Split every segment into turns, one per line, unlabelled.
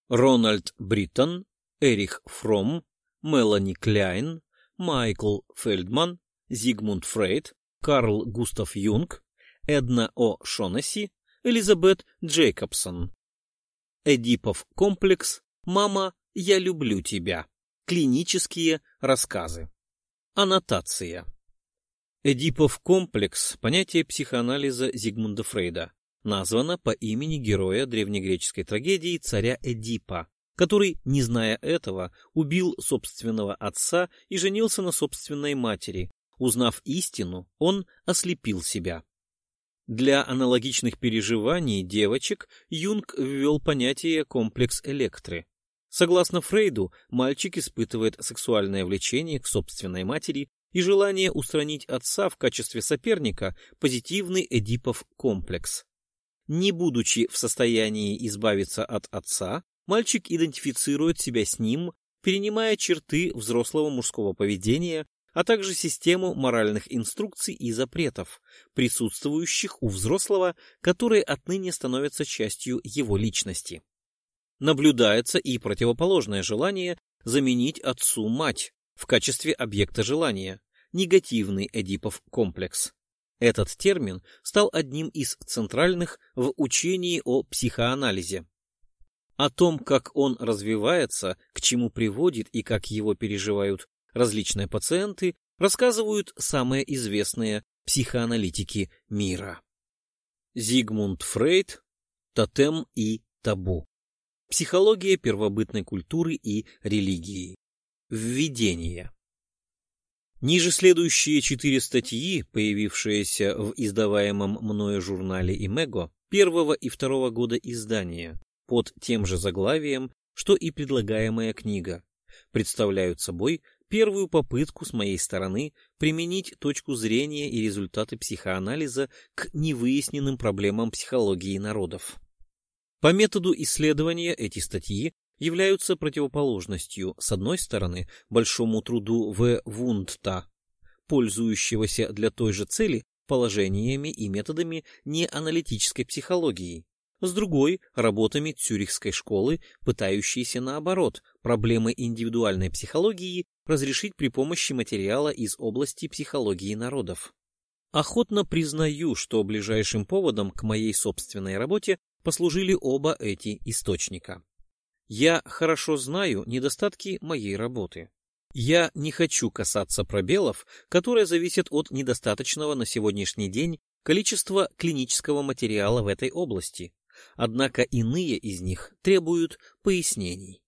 Рональд Бриттон, Эрих Фромм, Мелани Кляйн, Майкл Фельдман, Зигмунд Фрейд, Карл Густав Юнг, Эдна О. Шонесси, Элизабет Джейкобсон. Эдипов комплекс. Мама, я люблю тебя. Клинические рассказы. Аннотация. Эдипов комплекс – понятие психоанализа Зигмунда Фрейда. Названо по имени героя древнегреческой трагедии царя Эдипа, который, не зная этого, убил собственного отца и женился на собственной матери. Узнав истину, он ослепил себя. Для аналогичных переживаний девочек Юнг ввел понятие «комплекс Электры». Согласно Фрейду, мальчик испытывает сексуальное влечение к собственной матери и желание устранить отца в качестве соперника, позитивный Эдипов комплекс. Не будучи в состоянии избавиться от отца, мальчик идентифицирует себя с ним, перенимая черты взрослого мужского поведения, а также систему моральных инструкций и запретов, присутствующих у взрослого, которые отныне становятся частью его личности. Наблюдается и противоположное желание заменить отцу мать в качестве объекта желания, негативный Эдипов комплекс. Этот термин стал одним из центральных в учении о психоанализе. О том, как он развивается, к чему приводит и как его переживают различные пациенты, рассказывают самые известные психоаналитики мира. Зигмунд Фрейд. Тотем и табу. Психология первобытной культуры и религии. Введение. Ниже следующие 4 статьи, появившиеся в издаваемом мною журнале Имего первого и второго года издания, под тем же заглавием, что и предлагаемая книга, представляют собой первую попытку с моей стороны применить точку зрения и результаты психоанализа к невыясненным проблемам психологии народов. По методу исследования эти статьи являются противоположностью, с одной стороны, большому труду В. Вундта, пользующегося для той же цели положениями и методами неаналитической психологии, с другой – работами Цюрихской школы, пытающейся, наоборот, проблемы индивидуальной психологии разрешить при помощи материала из области психологии народов. Охотно признаю, что ближайшим поводом к моей собственной работе послужили оба эти источника. Я хорошо знаю недостатки моей работы. Я не хочу касаться пробелов, которые зависят от недостаточного на сегодняшний день количества клинического материала в этой области, однако иные из них требуют пояснений.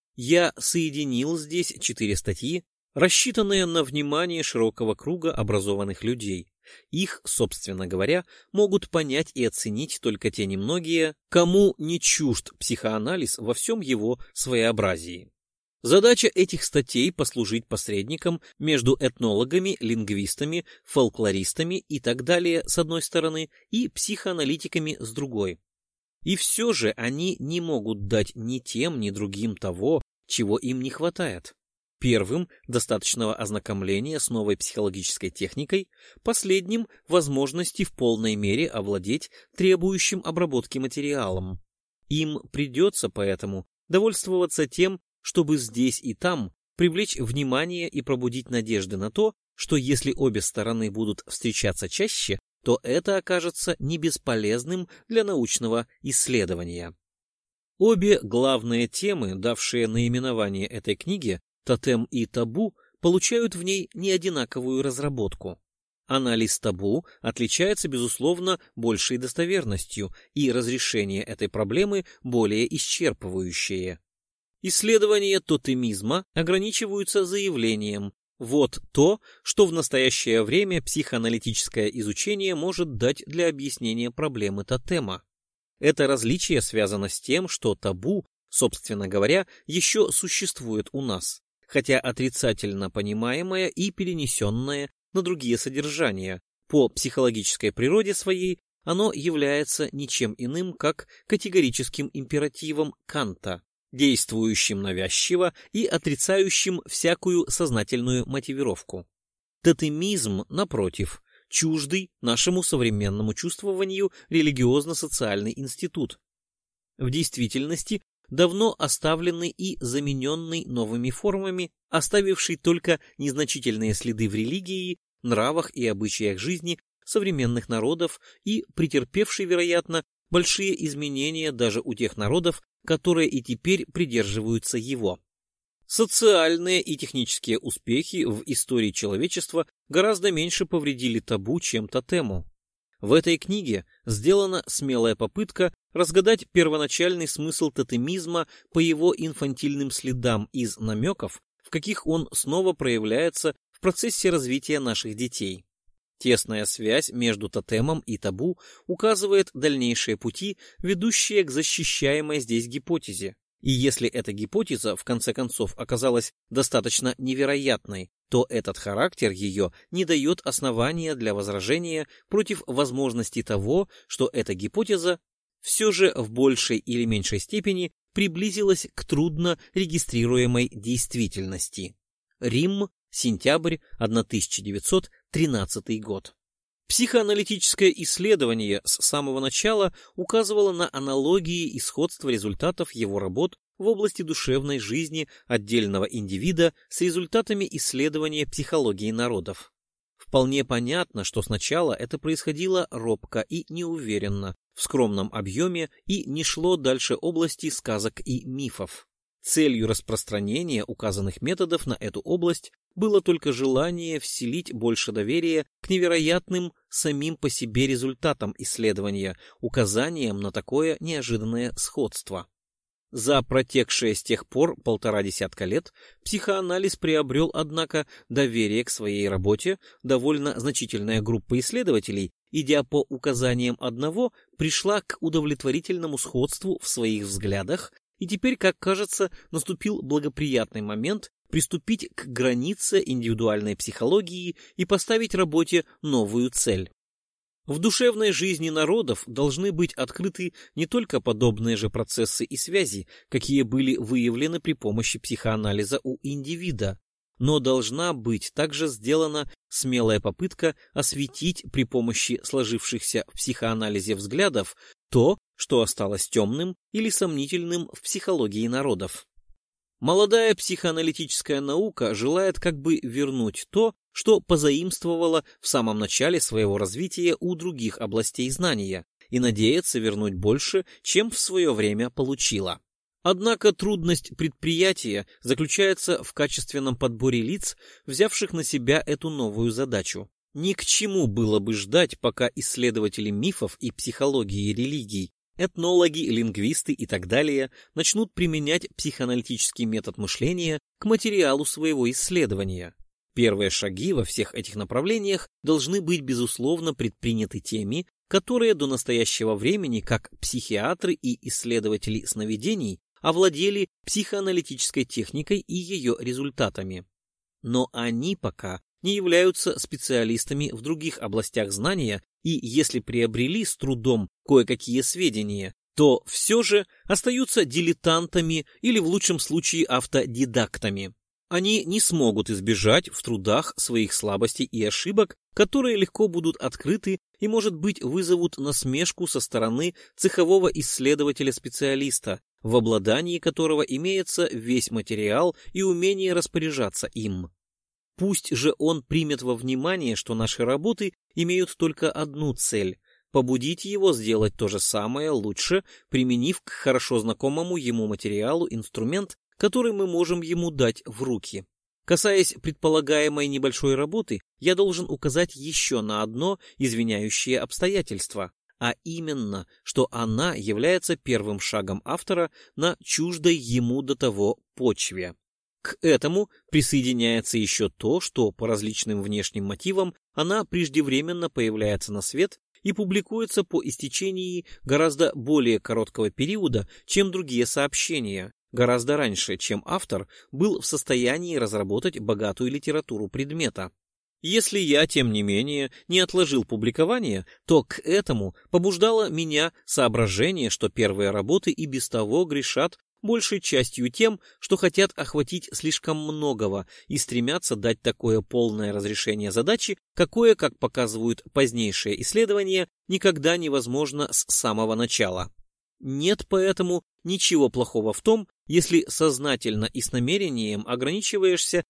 Я соединил здесь 4 статьи, рассчитанные на внимание широкого круга образованных людей. Их, собственно говоря, могут понять и оценить только те немногие, кому не чужд психоанализ во всем его своеобразии. Задача этих статей — послужить посредником между этнологами, лингвистами, фольклористами и так далее с одной стороны и психоаналитиками с другой. И все же они не могут дать ни тем, ни другим того, чего им не хватает. Первым – достаточного ознакомления с новой психологической техникой, последним – возможности в полной мере овладеть требующим обработки материалом. Им придется поэтому довольствоваться тем, чтобы здесь и там привлечь внимание и пробудить надежды на то, что если обе стороны будут встречаться чаще, то это окажется не бесполезным для научного исследования. Обе главные темы, давшие наименование этой книге, «Тотем» и «Табу», получают в ней неодинаковую разработку. Анализ табу отличается, безусловно, большей достоверностью, и разрешение этой проблемы более исчерпывающее. Исследования тотемизма ограничиваются заявлением: вот то, что в настоящее время психоаналитическое изучение может дать для объяснения проблемы тотема. Это различие связано с тем, что табу, собственно говоря, еще существует у нас, хотя отрицательно понимаемое и перенесенное на другие содержания. По психологической природе своей оно является ничем иным, как категорическим императивом Канта, действующим навязчиво и отрицающим всякую сознательную мотивировку. Тотемизм, напротив, чуждый нашему современному чувствованию религиозно-социальный институт. В действительности давно оставленный и замененный новыми формами, оставивший только незначительные следы в религии, нравах и обычаях жизни современных народов и претерпевший, вероятно, большие изменения даже у тех народов, которые и теперь придерживаются его. Социальные и технические успехи в истории человечества гораздо меньше повредили табу, чем тотему. В этой книге сделана смелая попытка разгадать первоначальный смысл тотемизма по его инфантильным следам из намеков, в каких он снова проявляется в процессе развития наших детей. Тесная связь между тотемом и табу указывает дальнейшие пути, ведущие к защищаемой здесь гипотезе. И если эта гипотеза в конце концов оказалась достаточно невероятной, то этот характер ее не дает основания для возражения против возможности того, что эта гипотеза все же в большей или меньшей степени приблизилась к трудно регистрируемой действительности. Рим, сентябрь 1913 год. Психоаналитическое исследование с самого начала указывало на аналогии и сходство результатов его работ в области душевной жизни отдельного индивида с результатами исследования психологии народов. Вполне понятно, что сначала это происходило робко и неуверенно, в скромном объеме и не шло дальше области сказок и мифов. Целью распространения указанных методов на эту область было только желание вселить больше доверия к невероятным самим по себе результатам исследования, указанием на такое неожиданное сходство. За протекшие с тех пор 1,5 десятка лет психоанализ приобрел, однако, доверие к своей работе, довольно значительная группа исследователей, идя по указаниям одного, пришла к удовлетворительному сходству в своих взглядах, и теперь, как кажется, наступил благоприятный момент приступить к границе индивидуальной психологии и поставить работе новую цель. В душевной жизни народов должны быть открыты не только подобные же процессы и связи, какие были выявлены при помощи психоанализа у индивида, но должна быть также сделана смелая попытка осветить при помощи сложившихся в психоанализе взглядов то, что осталось темным или сомнительным в психологии народов. Молодая психоаналитическая наука желает как бы вернуть то, что позаимствовала в самом начале своего развития у других областей знания, и надеется вернуть больше, чем в свое время получила. Однако трудность предприятия заключается в качественном подборе лиц, взявших на себя эту новую задачу. Ни к чему было бы ждать, пока исследователи мифов и психологии религий, этнологи, лингвисты и так далее начнут применять психоаналитический метод мышления к материалу своего исследования. Первые шаги во всех этих направлениях должны быть, безусловно, предприняты теми, которые до настоящего времени, как психиатры и исследователи сновидений, овладели психоаналитической техникой и ее результатами. Но они пока не являются специалистами в других областях знания, и если приобрели с трудом кое-какие сведения, то все же остаются дилетантами или в лучшем случае автодидактами. Они не смогут избежать в трудах своих слабостей и ошибок, которые легко будут открыты и, может быть, вызовут насмешку со стороны цехового исследователя-специалиста, в обладании которого имеется весь материал и умение распоряжаться им. Пусть же он примет во внимание, что наши работы имеют только одну цель – побудить его сделать то же самое лучше, применив к хорошо знакомому ему материалу инструмент, который мы можем ему дать в руки. Касаясь предполагаемой небольшой работы, я должен указать еще на одно извиняющее обстоятельство, а именно, что она является первым шагом автора на чуждой ему до того почве. К этому присоединяется еще то, что по различным внешним мотивам она преждевременно появляется на свет и публикуется по истечении гораздо более короткого периода, чем другие сообщения, гораздо раньше, чем автор был в состоянии разработать богатую литературу предмета. Если я, тем не менее, не отложил публикование, то к этому побуждало меня соображение, что первые работы и без того грешат большей частью тем, что хотят охватить слишком многого и стремятся дать такое полное разрешение задачи, какое, как показывают позднейшие исследования, никогда невозможно с самого начала. Нет поэтому ничего плохого в том, если сознательно и с намерением ограничиваешься